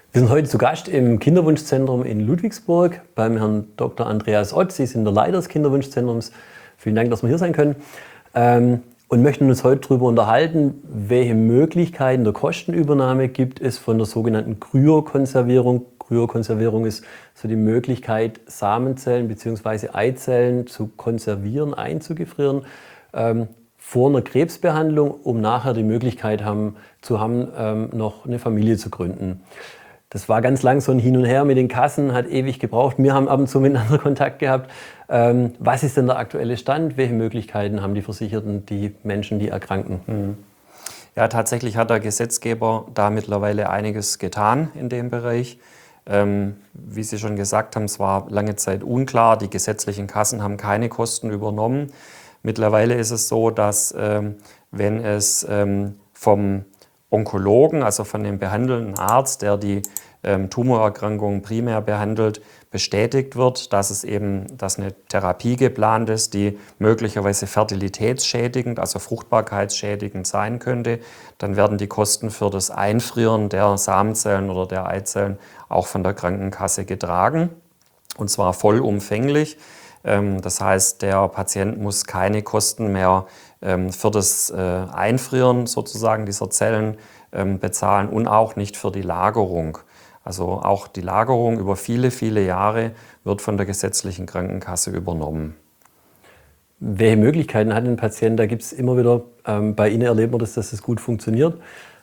Wir sind heute zu Gast im Kinderwunschzentrum in Ludwigsburg beim Herrn Dr. Andreas Ott. Sie sind der Leiter des Kinderwunschzentrums. Vielen Dank, dass wir hier sein können. Und möchten uns heute darüber unterhalten, welche Möglichkeiten der Kostenübernahme gibt es von der sogenannten Kryokonservierung. Kryokonservierung ist so die Möglichkeit, Samenzellen bzw. Eizellen zu konservieren, einzugefrieren, vor einer Krebsbehandlung, um nachher die Möglichkeit zu haben, noch eine Familie zu gründen. Das war ganz lang so ein Hin und Her mit den Kassen, hat ewig gebraucht. Wir haben ab und zu miteinander Kontakt gehabt. Was ist denn der aktuelle Stand? Welche Möglichkeiten haben die Versicherten, die Menschen, die erkranken? Ja, tatsächlich hat der Gesetzgeber da mittlerweile einiges getan in dem Bereich. Wie Sie schon gesagt haben, es war lange Zeit unklar. Die gesetzlichen Kassen haben keine Kosten übernommen. Mittlerweile ist es so, dass wenn es vom Onkologen, also von dem behandelnden Arzt, der die Tumorerkrankungen primär behandelt, bestätigt wird, dass eine Therapie geplant ist, die möglicherweise fertilitätsschädigend, also fruchtbarkeitsschädigend sein könnte, dann werden die Kosten für das Einfrieren der Samenzellen oder der Eizellen auch von der Krankenkasse getragen, und zwar vollumfänglich. Das heißt, der Patient muss keine Kosten mehr für das Einfrieren sozusagen dieser Zellen bezahlen und auch nicht für die Lagerung. Also auch die Lagerung über viele, viele Jahre wird von der gesetzlichen Krankenkasse übernommen. Welche Möglichkeiten hat ein Patient? Da gibt es immer wieder, bei Ihnen erlebt man das, dass es gut funktioniert.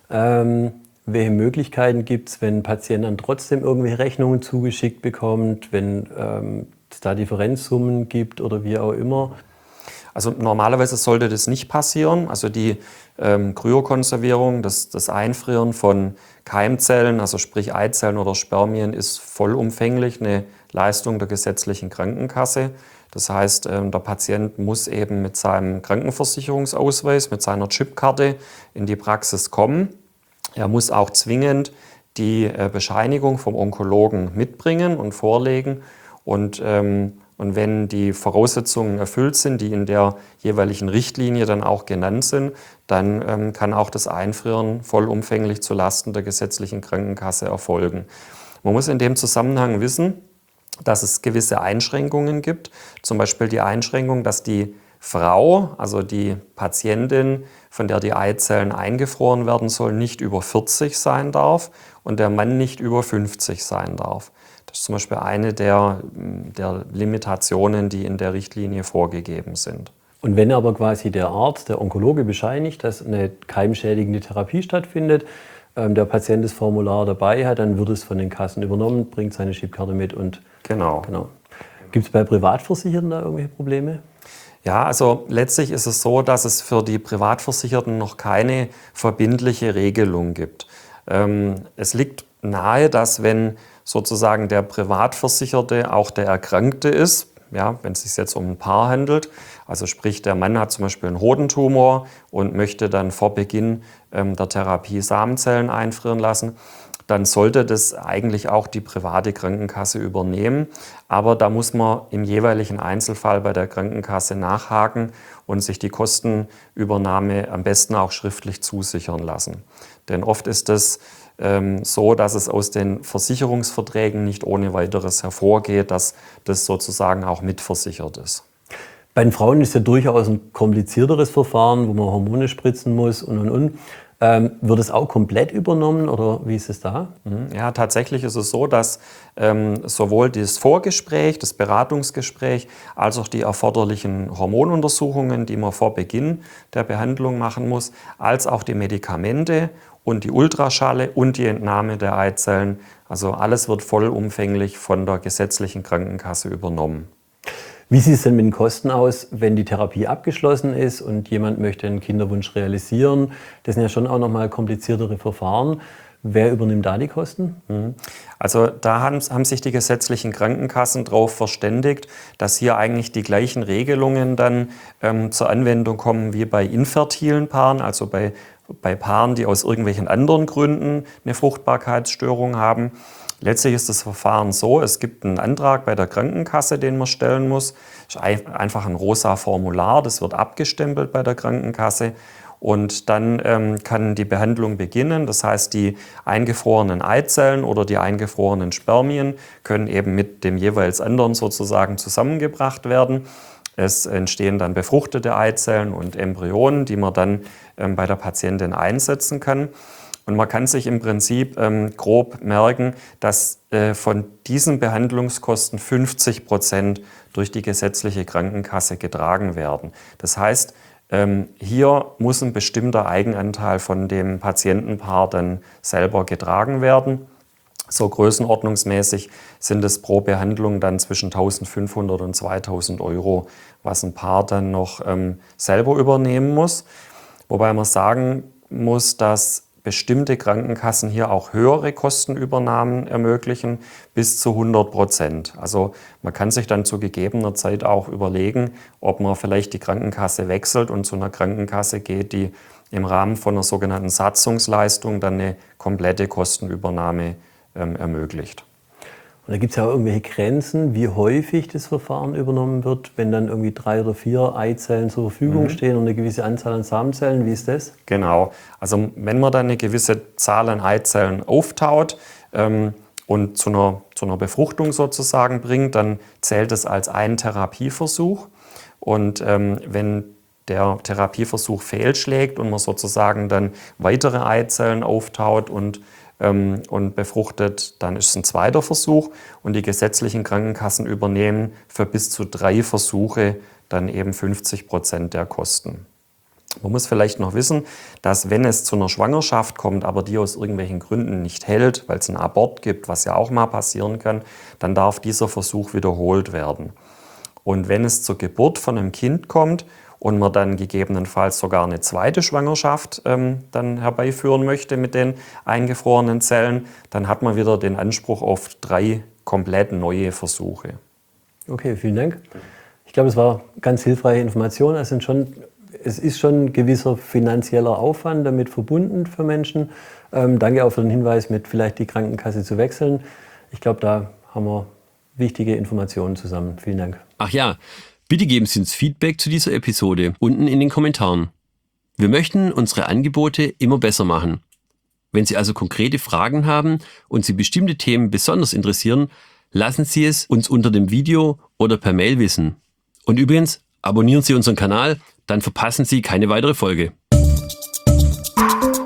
Welche Möglichkeiten gibt es, wenn ein Patient dann trotzdem irgendwelche Rechnungen zugeschickt bekommt, wenn es da Differenzsummen gibt oder wie auch immer? Also normalerweise sollte das nicht passieren. Also die Kryokonservierung, das Einfrieren von Keimzellen, also sprich Eizellen oder Spermien, ist vollumfänglich eine Leistung der gesetzlichen Krankenkasse. Das heißt, der Patient muss eben mit seinem Krankenversicherungsausweis, mit seiner Chipkarte in die Praxis kommen. Er muss auch zwingend die Bescheinigung vom Onkologen mitbringen und vorlegen. Und wenn die Voraussetzungen erfüllt sind, die in der jeweiligen Richtlinie dann auch genannt sind, dann kann auch das Einfrieren vollumfänglich zulasten der gesetzlichen Krankenkasse erfolgen. Man muss in dem Zusammenhang wissen, dass es gewisse Einschränkungen gibt. Zum Beispiel die Einschränkung, dass die Frau, also die Patientin, von der die Eizellen eingefroren werden sollen, nicht über 40 sein darf und der Mann nicht über 50 sein darf. Das ist zum Beispiel eine der Limitationen, die in der Richtlinie vorgegeben sind. Und wenn aber quasi der Arzt, der Onkologe bescheinigt, dass eine keimschädigende Therapie stattfindet, der Patient das Formular dabei hat, dann wird es von den Kassen übernommen, bringt seine Chipkarte mit und Genau. Gibt es bei Privatversicherten da irgendwelche Probleme? Ja, also letztlich ist es so, dass es für die Privatversicherten noch keine verbindliche Regelung gibt. Es liegt nahe, dass wenn sozusagen der Privatversicherte auch der Erkrankte ist, ja, wenn es sich jetzt um ein Paar handelt, also sprich der Mann hat zum Beispiel einen Hodentumor und möchte dann vor Beginn der Therapie Samenzellen einfrieren lassen, dann sollte das eigentlich auch die private Krankenkasse übernehmen. Aber da muss man im jeweiligen Einzelfall bei der Krankenkasse nachhaken und sich die Kostenübernahme am besten auch schriftlich zusichern lassen. Denn oft ist es so, dass es aus den Versicherungsverträgen nicht ohne weiteres hervorgeht, dass das sozusagen auch mitversichert ist. Bei den Frauen ist ja durchaus ein komplizierteres Verfahren, wo man Hormone spritzen muss und. Wird es auch komplett übernommen oder wie ist es da? Ja, tatsächlich ist es so, dass sowohl das Vorgespräch, das Beratungsgespräch, als auch die erforderlichen Hormonuntersuchungen, die man vor Beginn der Behandlung machen muss, als auch die Medikamente und die Ultraschalle und die Entnahme der Eizellen, also alles wird vollumfänglich von der gesetzlichen Krankenkasse übernommen. Wie sieht es denn mit den Kosten aus, wenn die Therapie abgeschlossen ist und jemand möchte einen Kinderwunsch realisieren? Das sind ja schon auch nochmal kompliziertere Verfahren. Wer übernimmt da die Kosten? Also da haben sich die gesetzlichen Krankenkassen darauf verständigt, dass hier eigentlich die gleichen Regelungen dann zur Anwendung kommen wie bei infertilen Paaren, also bei Paaren, die aus irgendwelchen anderen Gründen eine Fruchtbarkeitsstörung haben. Letztlich ist das Verfahren so, es gibt einen Antrag bei der Krankenkasse, den man stellen muss. Das ist einfach ein rosa Formular, das wird abgestempelt bei der Krankenkasse. Und dann kann die Behandlung beginnen. Das heißt, die eingefrorenen Eizellen oder die eingefrorenen Spermien können eben mit dem jeweils anderen sozusagen zusammengebracht werden. Es entstehen dann befruchtete Eizellen und Embryonen, die man dann bei der Patientin einsetzen kann. Und man kann sich im Prinzip grob merken, dass von diesen Behandlungskosten 50% durch die gesetzliche Krankenkasse getragen werden. Das heißt, hier muss ein bestimmter Eigenanteil von dem Patientenpaar dann selber getragen werden. So größenordnungsmäßig sind es pro Behandlung dann zwischen 1.500 und 2.000 Euro, was ein Paar dann noch selber übernehmen muss. Wobei man sagen muss, dass bestimmte Krankenkassen hier auch höhere Kostenübernahmen ermöglichen, bis zu 100%. Also man kann sich dann zu gegebener Zeit auch überlegen, ob man vielleicht die Krankenkasse wechselt und zu einer Krankenkasse geht, die im Rahmen von einer sogenannten Satzungsleistung dann eine komplette Kostenübernahme ermöglicht. Und da gibt es ja auch irgendwelche Grenzen, wie häufig das Verfahren übernommen wird, wenn dann irgendwie 3 oder 4 Eizellen zur Verfügung stehen und eine gewisse Anzahl an Samenzellen. Wie ist das? Genau. Also wenn man dann eine gewisse Zahl an Eizellen auftaut und zu einer Befruchtung sozusagen bringt, dann zählt es als ein Therapieversuch. Und wenn der Therapieversuch fehlschlägt und man sozusagen dann weitere Eizellen auftaut und befruchtet, dann ist es ein zweiter Versuch und die gesetzlichen Krankenkassen übernehmen für bis zu 3 Versuche dann eben 50% der Kosten. Man muss vielleicht noch wissen, dass wenn es zu einer Schwangerschaft kommt, aber die aus irgendwelchen Gründen nicht hält, weil es einen Abort gibt, was ja auch mal passieren kann, dann darf dieser Versuch wiederholt werden. Und wenn es zur Geburt von einem Kind kommt und man dann gegebenenfalls sogar eine zweite Schwangerschaft dann herbeiführen möchte mit den eingefrorenen Zellen, dann hat man wieder den Anspruch auf 3 komplett neue Versuche. Okay, vielen Dank. Ich glaube, es war ganz hilfreiche Information. Es ist schon ein gewisser finanzieller Aufwand damit verbunden für Menschen. Danke auch für den Hinweis, mit vielleicht die Krankenkasse zu wechseln. Ich glaube, da haben wir wichtige Informationen zusammen. Vielen Dank. Ach ja, bitte geben Sie uns Feedback zu dieser Episode unten in den Kommentaren. Wir möchten unsere Angebote immer besser machen. Wenn Sie also konkrete Fragen haben und Sie bestimmte Themen besonders interessieren, lassen Sie es uns unter dem Video oder per Mail wissen. Und übrigens, abonnieren Sie unseren Kanal, dann verpassen Sie keine weitere Folge.